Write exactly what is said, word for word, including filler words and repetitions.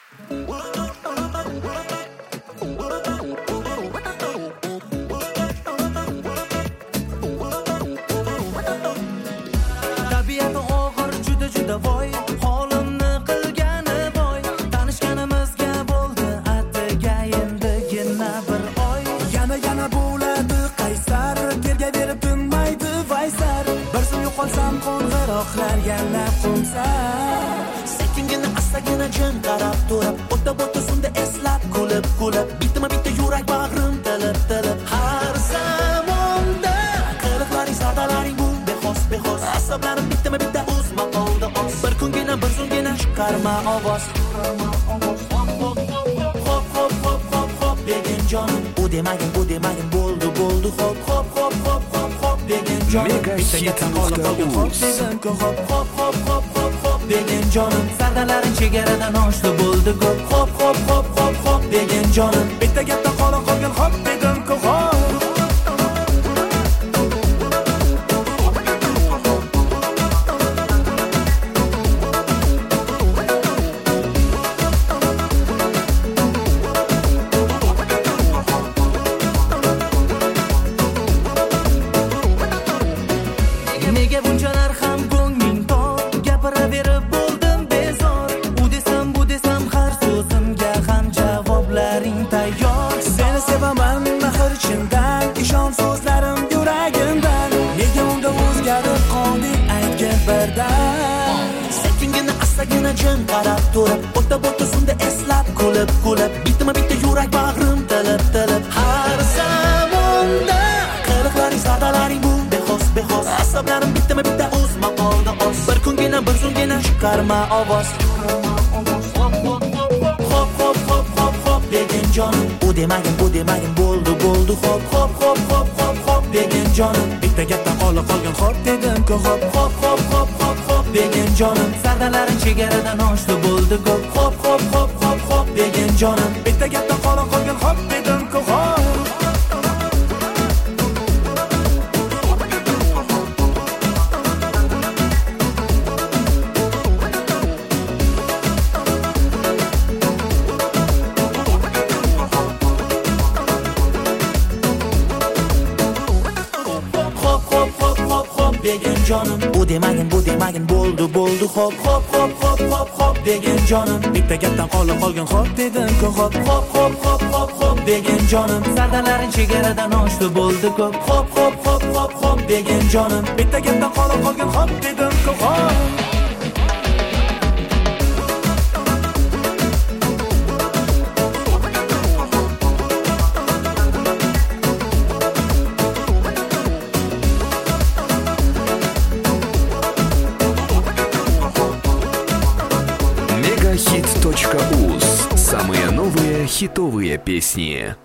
Tabiati og'ir juda juda voy, holimni qilgani voy. Tanishganimizga bo'ldi atagayindagina bir oy. Yana yana bo'ladi qaysar, terga berib tinmaydi vaysar. Bir zum yo'qolsam qo'ng'iroqlar yana qo'msar. Sekingina astagina jin qarab turib, o'ta bo'ta sunda eslab kulib kulib, bitma bitta yurak bag'rim tilib tilib. Har zamonda qiliqlaring sardalaring bu bexos bexos. Asablarim bitma bitta uzma qoldi oz. Bir kungina bir zungina chiqarma ovoz. Hop hop hop hop hop degin jonim, u demagin bu demagin bo'ldi bo'ldi hop hop hop hop hop hop degin jonim. Megahit hop hop hop hop hop hop degin jonim. Sardalaring chegaradan oshdi bo'ldi ko'p. Hop hop hop hop hop degin jonim. Bitta gapda qola qolgan hop dedim ku hop. Nega bunchalar ham ko'ngling tor, gapiraverib bo'ldim bezor. U desam bu desam har so'zimga ham javoblaring tayyor. Seni sevaman mehr chindan, ishon so'zlarim yuragimdan. Nega unda o'zgarib qolding aytgin birdan. Sekingina astagina jin qarab turib, o'ta bo'ta sunda eslab kulib kulib, bitma bitta yurak bag'rim tilib tilib. Har zamonda qiliqlaring sardalaring bu bexos bexos. Asablarim bitma bitta uzma qoldi oz. Bir kungina bir zungina chiqarma ovoz. Hop hop hop hop hop degin jonim, u demagin bu demagin bo'ldi bo'ldi hop hop hop hop hop hop degin jonim. Bitta gapda qola qolgan hop dedim ku hop. Hop hop hop hop hop degin jonim. Sardalaring chegaradan oshdi bo'ldi ko'p. Hop hop hop hop hop degin jonim. Bitta gapda qola qolgan hop dedim ku hop. Hop hop hop hop hop degin jonim. Bu demagin bu demagin bo'ldi bo'ldi hop hop hop hop hop hop degin jonim. Bitta gapdan qola qolgan hop dedim ku hop. Hop hop hop hop hop degin jonim. Sardalaring chegaradan oshdi bo'ldi ko'p. Hop hop hop hop hop degin jonim. Bitta gapdan qola qolgan hop dedim ku hop. Мегахит точка уз. Самые новые хитовые песни.